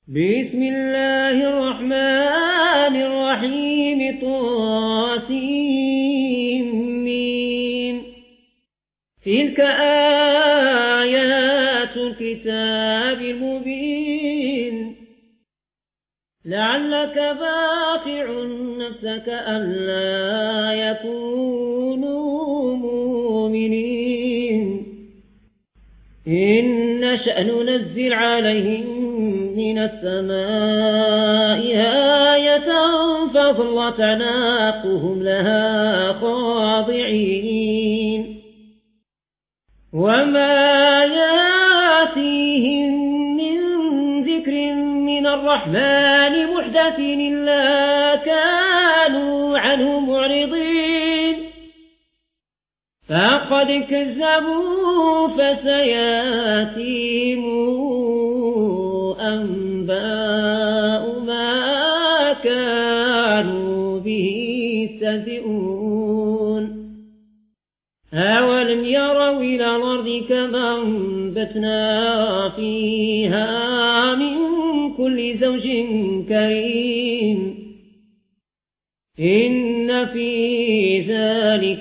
بسم الله الرحمن الرحيم طاسين. تلك آيات الكتاب المبين. لعلك باخع نفسك ألا يكونوا مؤمنين إن نشأ ننزل عليهم من السماء آية فظلت أعناقهم لها خاضعين وما يأتيهم من ذكر من الرحمن محدث إلا كانوا عنه معرضين فقد كذبوا فسيأتيهم أنباء ما كانوا به يستهزئون أولم يروا إلى الأرض كما أنبتنا فيها من كل زوج كريم إن في ذلك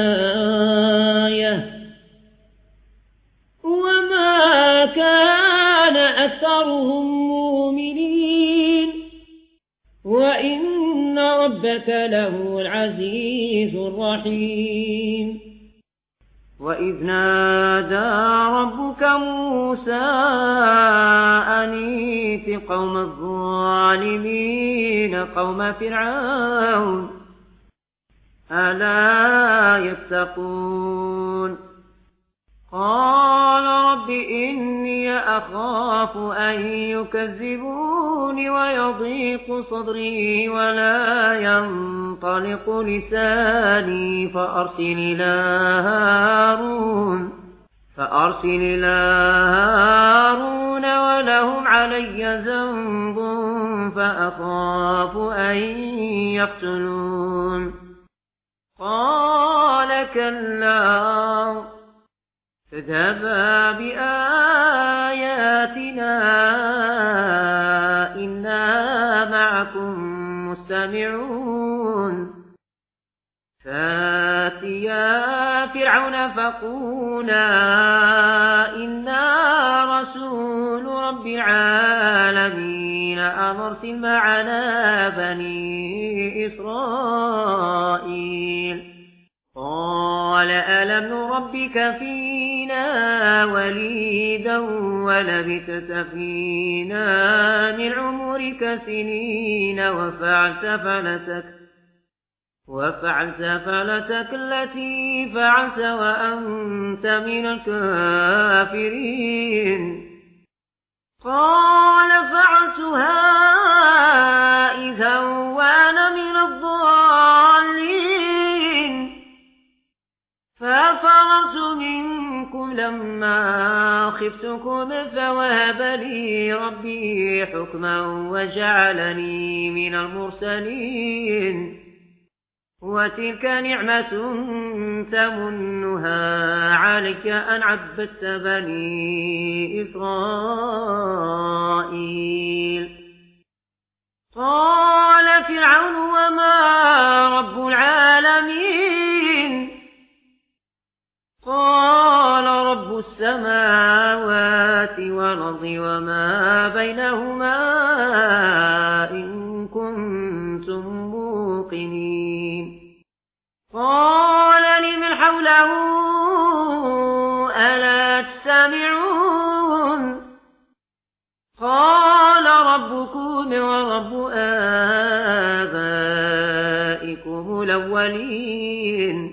لآية وما كان أكثرهم مؤمنين وإن ربك لهو العزيز الرحيم. وإذ نادى ربك موسى أن ائت قوم الظالمين قوم فرعون ألا يتقون قال رب إني أخاف أن يكذبون ويضيق صدري ولا ينطلق لساني فأرسل إلى هارون ولهم علي ذنب فأخاف أن يقتلون قال كلا فاذهبا بآياتنا إنا معكم مستمعون فاتيا فرعون فقولا إنا رسول رب العالمين أن أرسل معنا بني إسرائيل قال ألم نربك فينا وليدا ولبثت فينا من عمرك سنين وفعلت فعلتك التي فعلت وأنت من الكافرين قال فعلتها إذا وأنا من الضالين ففررت منكم لما خفتكم فوهب لي ربي حكما وجعلني من المرسلين وتلك نعمة تمنها عليك أن عبدت بني إسرائيل قال فرعون وما رب العالمين قال رب السماوات والأرض وما بينهما إن كنتم موقنين قال لمن حوله ألا تستمعون قال ربكم ورب آبائكم الأولين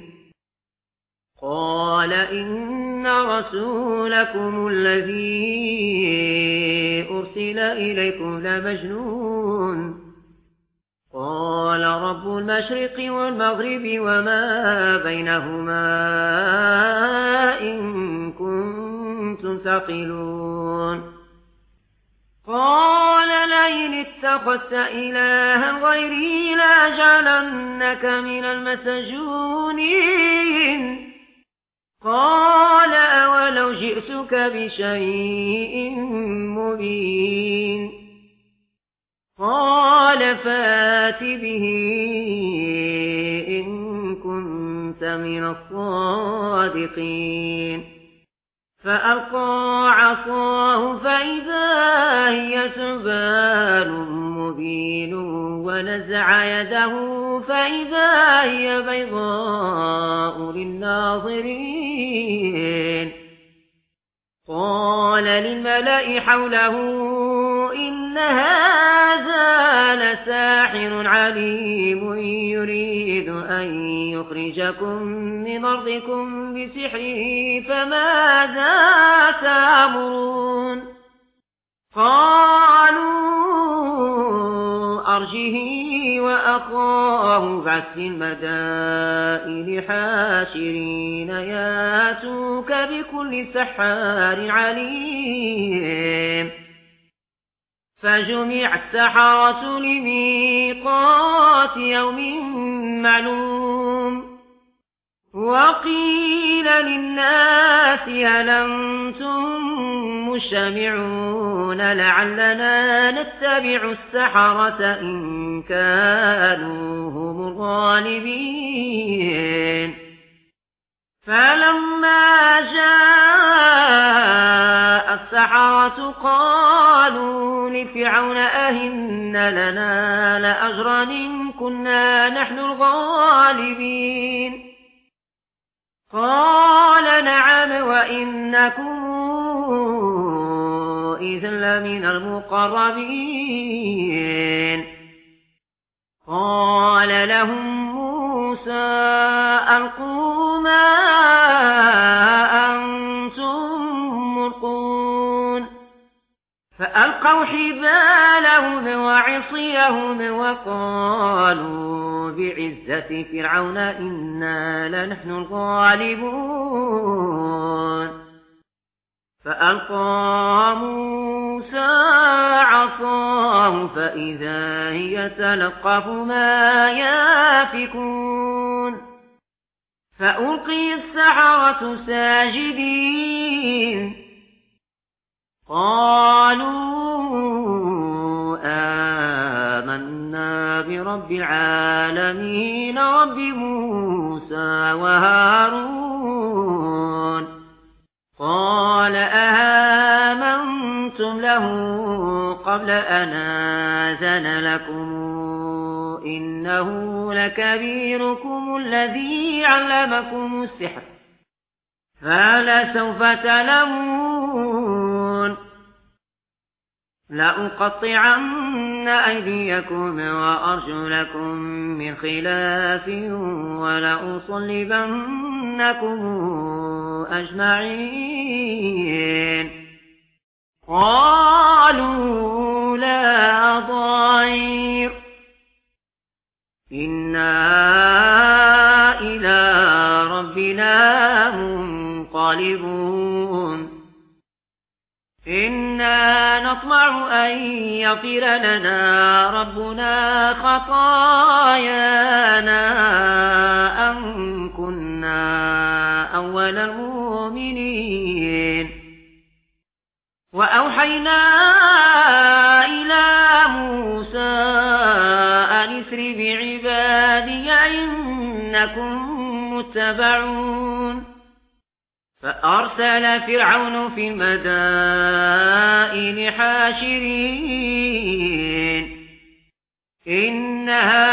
قال إن رسولكم الذي أرسل إليكم لمجنون قال رب المشرق والمغرب وما بينهما إن كنتم تعقلون قال لئن اتخذت إلها غيري لأجعلنك من المسجونين قال أولو جئتك بشيء مبين قال فات به إن كنت من الصادقين فألقى عصاه فإذا هي ثعبان مبين ونزع يده فإذا هي بيضاء للناظرين قال للملأ حوله إن هذا لساحر عليم يريد أن يخرجكم من أرضكم بسحره فماذا تأمرون قالوا أرجه وأخاه بعث المدائن حاشرين ياتوك بكل سحار عليم فجمع السحرة لميقات يوم معلوم وقيل للناس هل أنتم مجتمعون لعلنا نتبع السحرة إن كانوا هم الغالبين فلما جاء السحرة قالوا لفرعون أئن لنا لأجرا إن كنا نحن الغالبين قال نعم وإنكم إذا لمن المقربين قال لهم موسى ألقوا ما أنتم ملقون فألقوا حبالهم وعصيهم وقالوا بعزة فرعون إنا لنحن الغالبون فألقى موسى عصاه فإذا هي تلقف ما يافكون فألقي السحرة ساجدين قالوا آمنا برب العالمين رب موسى وهارون قال آمنتم له قبل أن آذن لكم إنه لكبيركم الذي علمكم السحر فلسوف تعلمون لأقطعن أيديكم وأرجلكم من خلاف ولأصلبنكم أجمعين قالوا لا ضير إنا إلى ربنا منقلبون إنا نطمع أن يغفر لنا ربنا خطايانا أن كنا أول المؤمنين وأوحينا إلى موسى أن اسر بعبادي إنكم متبعون فأرسل فرعون في المدائن حاشرين إن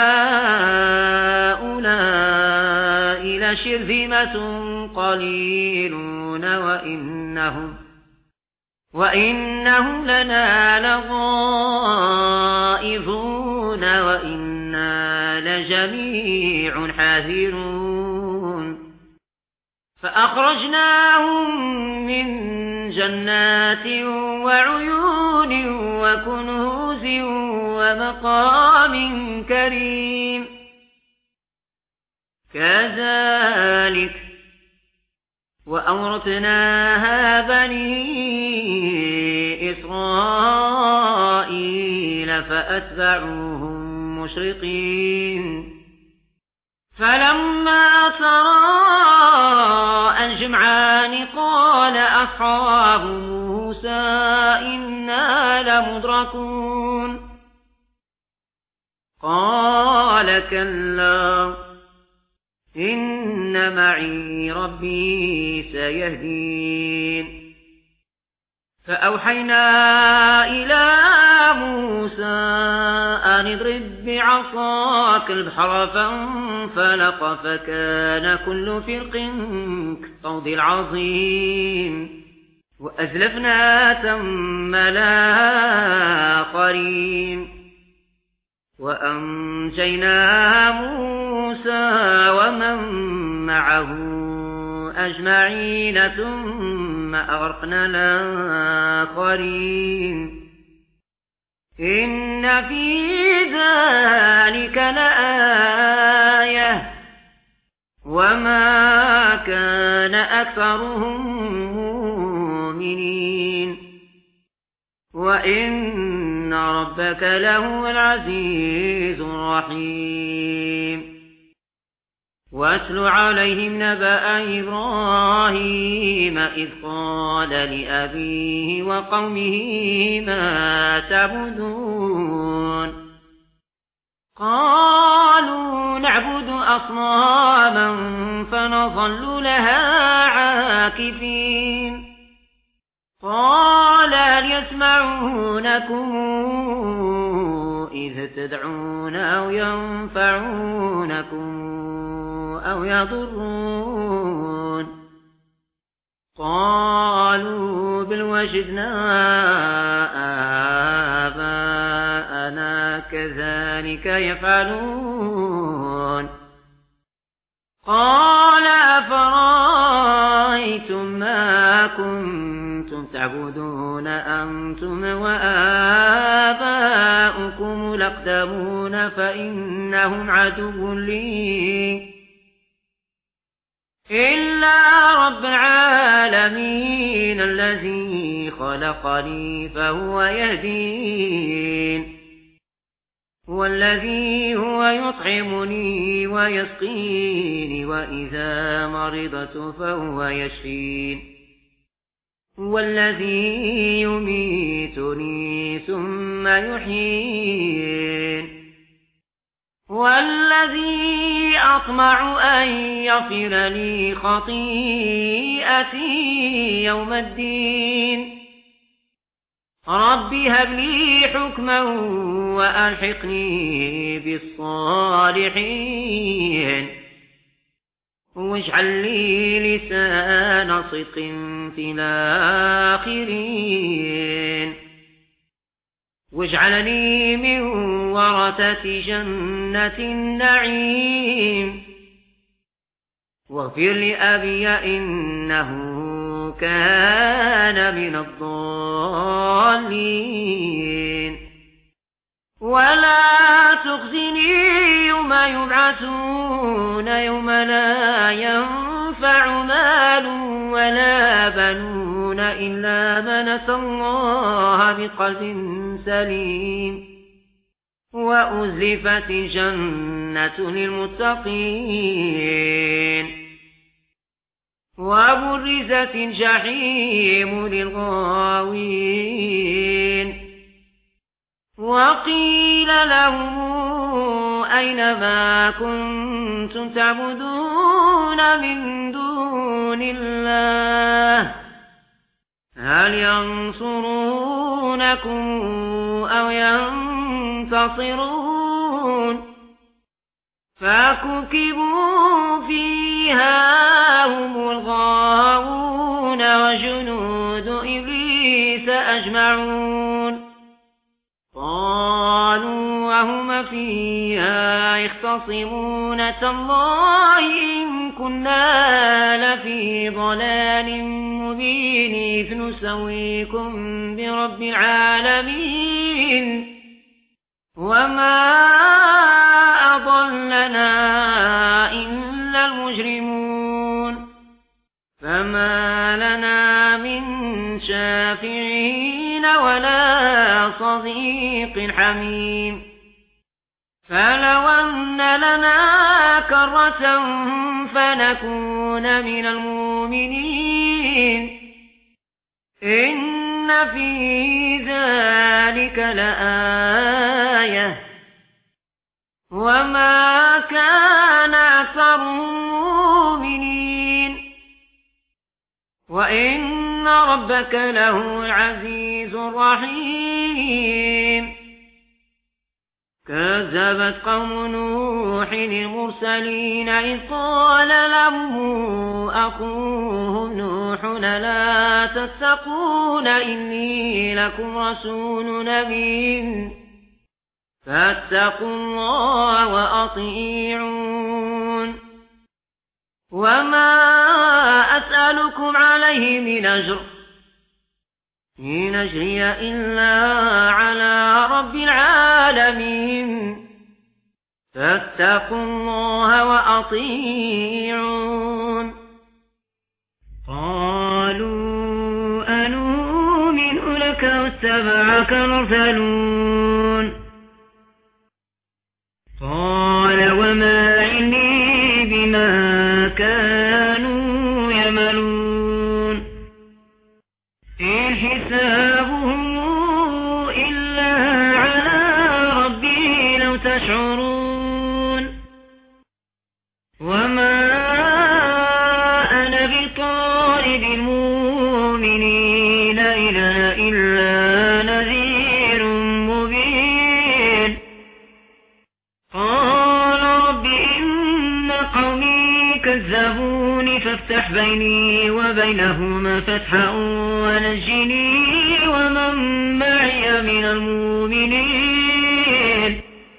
هؤلاء لشرذمة قليلون وإنهم لنا لغائظون وإنا لجميع حاذرون فأخرجناهم من جنات وعيون وكنوز ومقام كريم كذلك وأورثناها بني إسرائيل فأتبعوهم مشرقين فلما تراءى الجمعان قال أصحاب موسى إنا لمدركون قال كلا إن معي ربي سيهدين فأوحينا إلى موسى أن اضرب بعصاك البحر فانفلق فكان كل فرق كالطود العظيم وأزلفنا ثم الآخرين وأنجينا موسى ومن معه أجمعين ثم أغرقنا الآخرين إن في ذلك لآية وما كان أكثرهم مؤمنين وإن ربك لهو العزيز الرحيم واتل عليهم نبأ إبراهيم إذ قال لأبيه وقومه ما تعبدون قالوا نعبد أصناما فنظل لها عاكفين قال هل يسمعونكم إذ تدعون أو ينفعونكم أو يضرون قالوا بل وجدنا آباءنا كذلك يفعلون قال أفرأيتم ما كنتم تعبدون أنتم وآباؤكم الأقدمون فإنهم عدو لي إلا رب العالمين الذي خلقني فهو يهدين والذي هو يطعمني ويسقيني وإذا مرضت فهو يشفين والذي يميتني ثم يحيين والذي أطمع أن يغفر لي خطيئتي يوم الدين رب هب لي حكما وألحقني بالصالحين واجعل لي لسان صدق في الآخرين واجعلني من ورثة جنة النعيم واغفر لأبي إنه كان من الضالين ولا تخزني يوم يبعثون يوم لا ينفع مال ولا بنون إلا من أتى الله بقلب سليم وأزلفت الجنة للمتقين وبرزت الجحيم للغاوين وقيل لهم أين ما كنتم تعبدون من دون الله هل ينصرونكم أو ينتصرون فكبكبوا فيها هم الغاوون وجنود إبليس أجمعون قالوا وهم فيها يختصمون تالله إن كنا لفي ضلال مبين إذ نسويكم برب العالمين وما أضلنا إلا المجرمون فما لنا من شافعين ولا صديق حميم فلو أن لنا كرة فنكون من المؤمنين إن في ذلك لآية وما كان أكثرهم مؤمنين وإن ربك لهو العزيز الرحيم كذبت قوم نوح المرسلين إذ قال لهم أخوهم نوح لا تتقون إني لكم رسول أمين فاتقوا الله وأطيعون وما أسألكم عليه من أجر إن أجري إلا على رب العالمين فاتقوا الله وأطيعون قالوا أنؤمن لك واتبعك المرسلون قال وما علمي بما كانوا يعملون إن حسابهم إلا على ربي لو تشعرون وما أنا بطارد المؤمنين إلا نذير مبين قال رب إن قومي كذبوني فافتح بيني وبينهما فتحا ونجني ومن معي من المؤمنين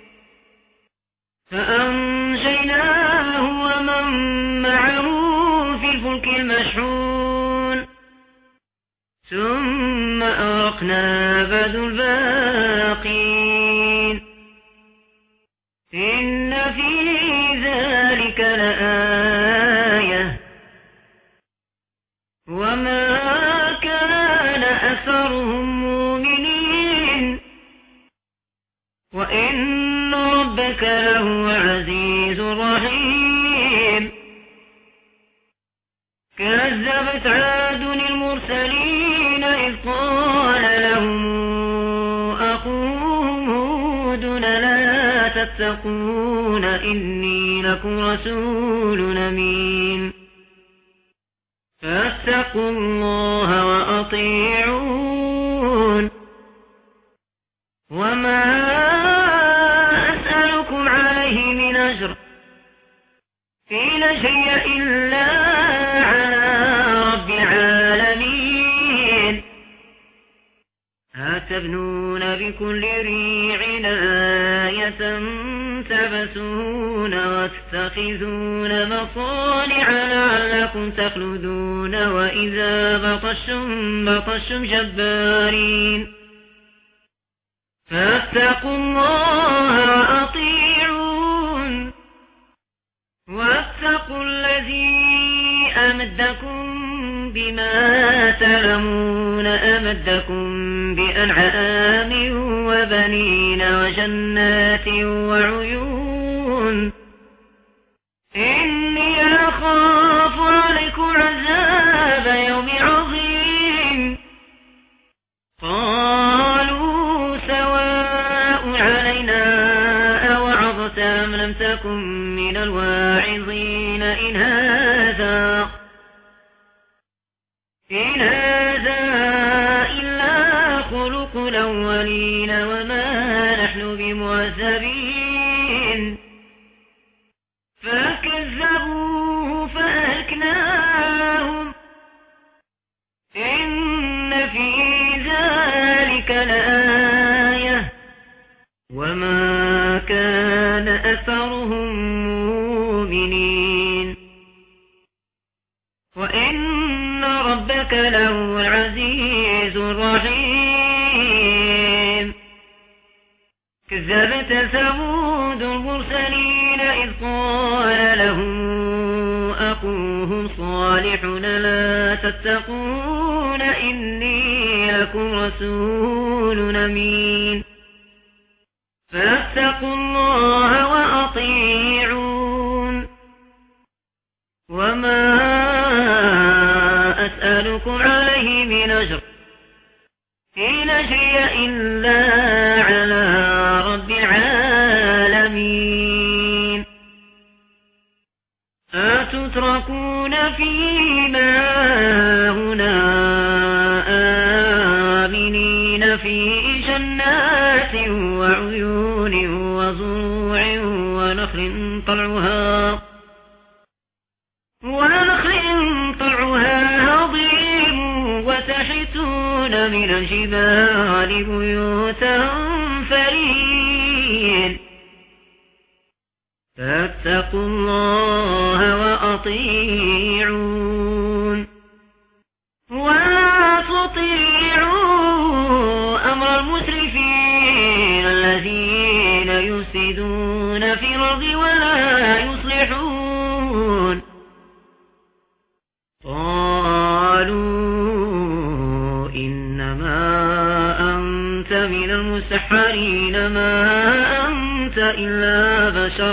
فأنجيناه ومن معه في الفلك المشحون ثم أغرقنا بعد الباقين إن في ذلك لآية وما كان أكثرهم مؤمنين وإن ربك لهو عزيز رحيم كذبت عاد المرسلين إذ قال لهم أخوهم هود لا تتقون إني لكم رسول أمين فاتقوا الله وأطيعون وما أسألكم عليه من أجر إن أجري إلا على رب العالمين أتبنون بكل ريع آية تبسون وتتخذون مصانع لعلكم تخلدون وإذا بطشتم جبارين فاتقوا الله وأطيعون واتقوا الذي أمدكم بما تعلمون أمدكم بأنعام وبنين وجنات وعيون إني أخاف عليكم عذاب يوم عظيم قالوا سواء علينا أوعظت أم لم تكن من الواعظين إن هذا إلا خلق الأولين وما نحن بمعذبين فكذبوه فأهلكناهم إن في ذلك لآية وما كان أكثرهم مؤمنين وإن ربك لهو العزيز الرحيم كذبت ثمود المرسلين إذ قال لهم أخوهم صالح لا تتقون إني لكم رسول أمين فاتقوا الله وأطيعون وما أسألكم عليه من أجر إن أجري إلا على رب العالمين فيما هنا آمنين في جنات وعيون وزروع ونخل طلعها هضيم وتحتون من الجبال بيوتا فرين فاتقوا الله وأطيعون ولا تطيعوا أمر المسرفين الذين يفسدون في الأرض ولا يصلحون قالوا إنما أنت من المسحرين ما أنت إلا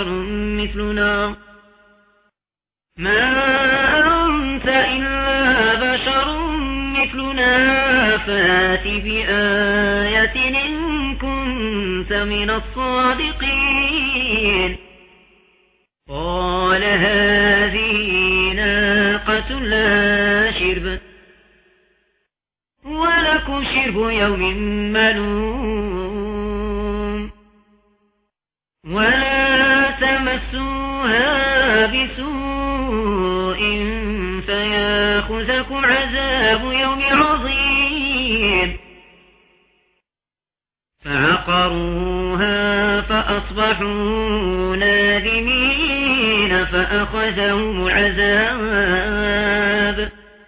بشر مثلنا فات بآية إن كنت من الصادقين قال هذه ناقة لا شرب ولكم شرب يوم معلوم ولا تمسوها بسوء فياخذكم عذاب يوم عظيم فعقروها فأصبحوا نادمين فأخذهم العذاب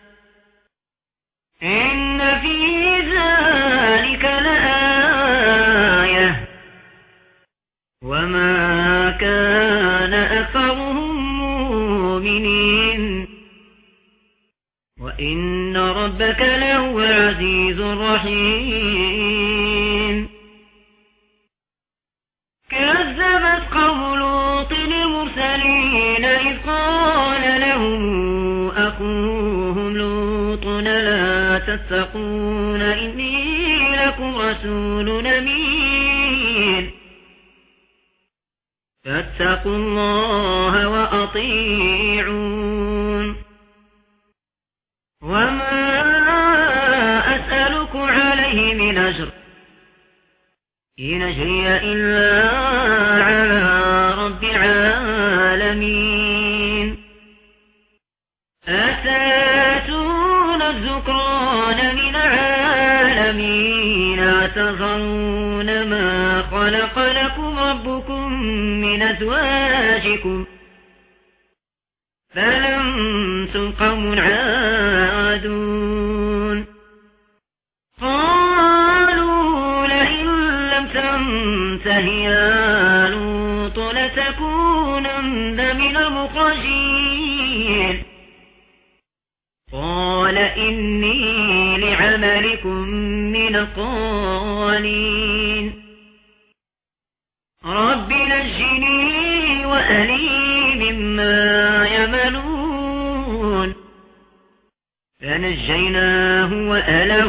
إن في ذلك لآية وما كان أكثرهم مؤمنين وإن ربك لهو العزيز الرحيم كذبت قوم لوط المرسلين إذ قال لهم أخوهم لوط لا تتقون إني لكم رسول أمين فاتقوا الله وأطيعون وما أسألكم عليه من أجر إن أجري إلا على رب العالمين أتاتون الذكران من العالمين أتذرون ما خلق لكم ربكم من أزواجكم بل أنتم قوم عادون قالوا لئن لم تنته يا لوط لتكونن من المخرجين قال إني لعملكم من القالين رب نجني وأهلي مما يعملون فنجيناه وأهله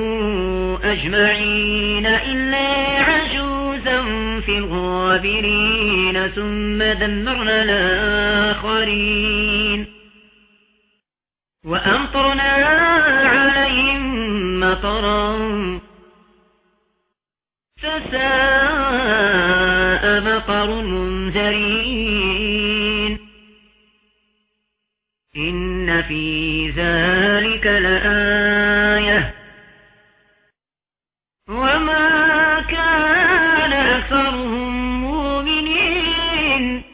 أجمعين إلا عجوزا في الغابرين ثم دمرنا الآخرين وأمطرنا عليهم مطرا فساء مطر المنذرين إن في ذلك لآية وما كان أكثرهم مؤمنين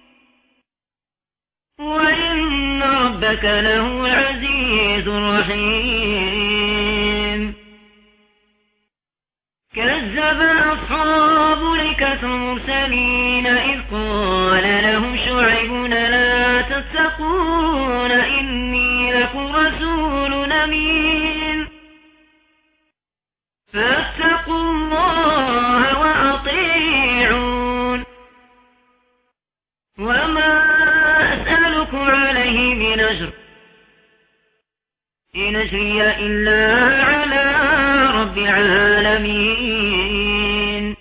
وإن ربك لهو العزيز الرحيم كذب أصحاب الأيكة المرسلين إذ قال لهم شعيب لا تتقون إني لكم رسول أمين فاتقوا الله وأطيعون وما أسألكم عليه من أجر إن أجري إلا على رب العالمين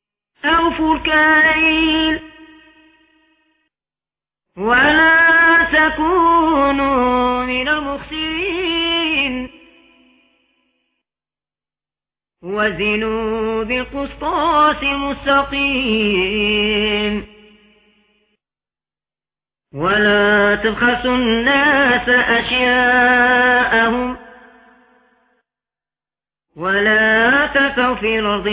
أوفوا الكيل ولا تكونوا من المخسرين وزنوا بالقسطاس المستقيم ولا تبخسوا الناس أشياءهم ولا تسعوا في الأرض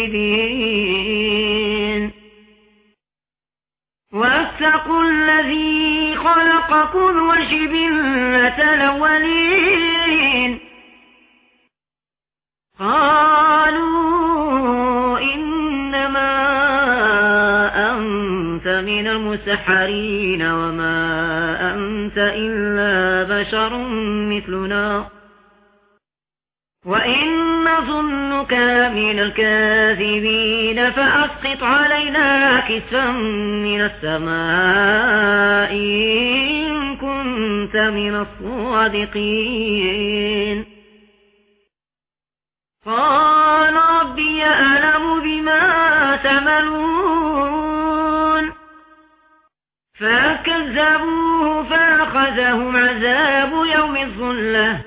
مفسدين واتقوا الذي خلقكم والجبلة الأولين قالوا إنما أنت من المسحرين وما أنت إلا بشر مثلنا وإن نظنك من الكاذبين فأسقط علينا كسفا من السماء إن كنت من الصادقين قال ربي أعلم بما تعملون فكذبوه فأخذهم عذاب يوم الظلة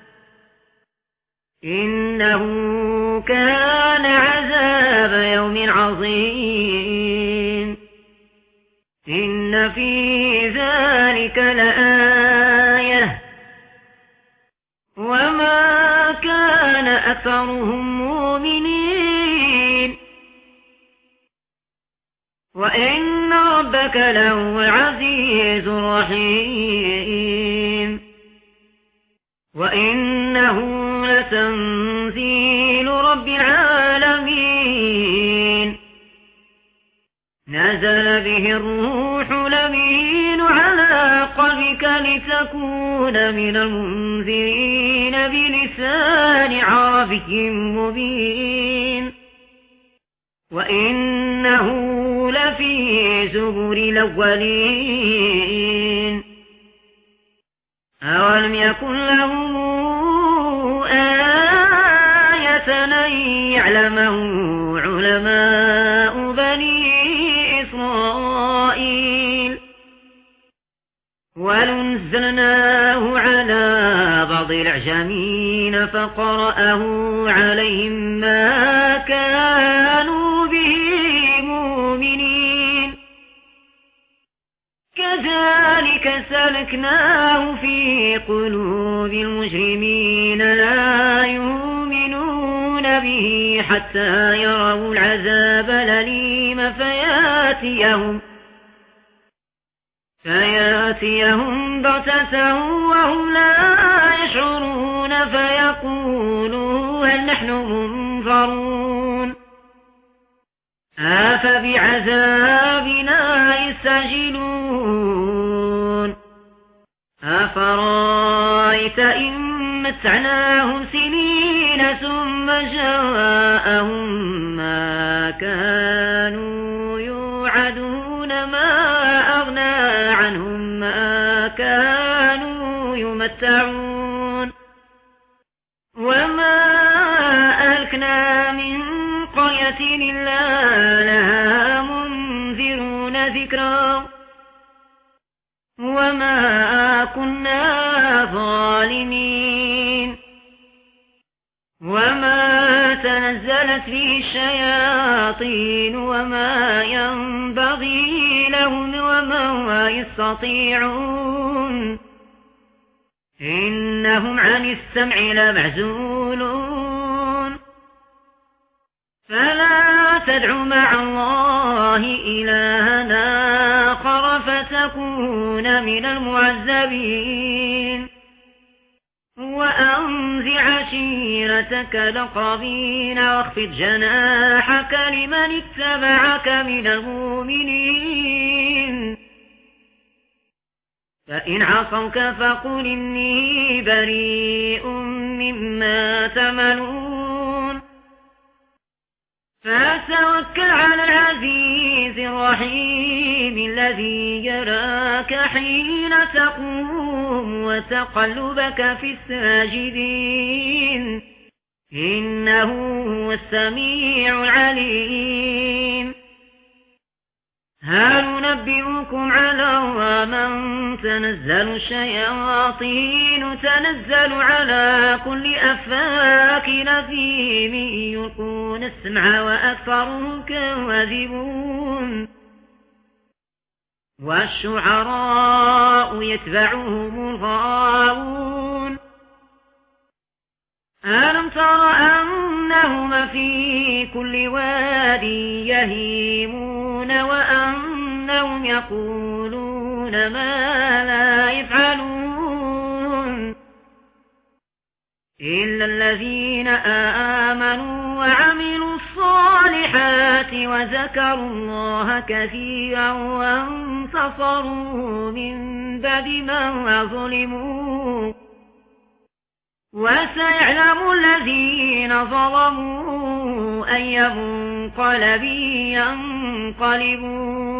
إنه كان عذاب يوم عظيم إن في ذلك لآية وما كان أكثرهم مؤمنين وإن ربك لهو العزيز الرحيم وإنه لتنزيل رب العالمين نزل به الروح الأمين على قلبك لتكون من المنذرين بلسان عربي مبين وإنه لفي زبر الأولين أولم يكن لهم آية أن يعلمه علماء بني إسرائيل ولنزلناه على بعض الأعجمين فقرأه عليهم ما كانوا به مؤمنين كذلك سلكناه في قلوب المجرمين لا يؤمنون به حتى يروا العذاب الأليم فياتيهم بغتة وهم لا يشعرون فيقولوا هل نحن منظرون أفبعذابنا يستعجلون أفرأيت إن متعناهم سنين ثم جاءهم ما كانوا يوعدون ما أغنى عنهم ما كانوا يمتعون وما أهلكنا من قرية إلا لها منذرون ذكرا وما كنا ظالمين وما تنزلت به الشياطين وما ينبغي لهم وما يستطيعون إنهم عن السمع لمعزولون فلا تدع مع الله إلها آخر فتكون من المعذبين وأنذر عشيرتك الأقربين واخفض جناحك لمن اتبعك من المؤمنين فإن عصوك فقل إني بريء مما تعملون فتوكل على العزيز الرحيم الذي يراك حين تقوم وتقلبك في الساجدين إنه هو السميع العليم هل ننبئكم على من تنزل الشياطين تنزل على كل أفاك نثيم يلقون السمع وأكثرهم كاذبون والشعراء يتبعهم الغاوون ألم تر أنهم في كل واد يهيمون وأنهم يقولون ما لا يفعلون إلا الذين آمنوا وعملوا الصالحات وذكروا الله كثيرا وانتصروا من بعد ما ظلموا وسيعلم الذين ظلموا أي منقلب ينقلبون